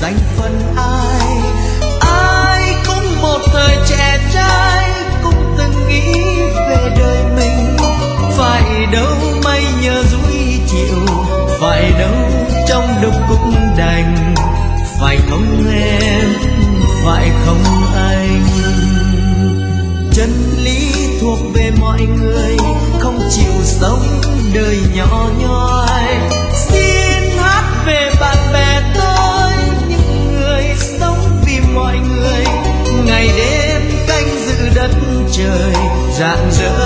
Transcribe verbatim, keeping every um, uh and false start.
dành phần ai. Ai cũng một thời trẻ trai, cũng từng nghĩ về đời mình. Phải đâu mây nhờ dũi chiều, phải đâu trong đục cũng đành. Phải không em, phải không anh? Chân lý thuộc về mọi người, không chịu sống đời nhỏ nhoi. Xin hát về bạn bè tôi, những người sống vì mọi người. Ngày đêm canh giữ đất trời, rạng rỡ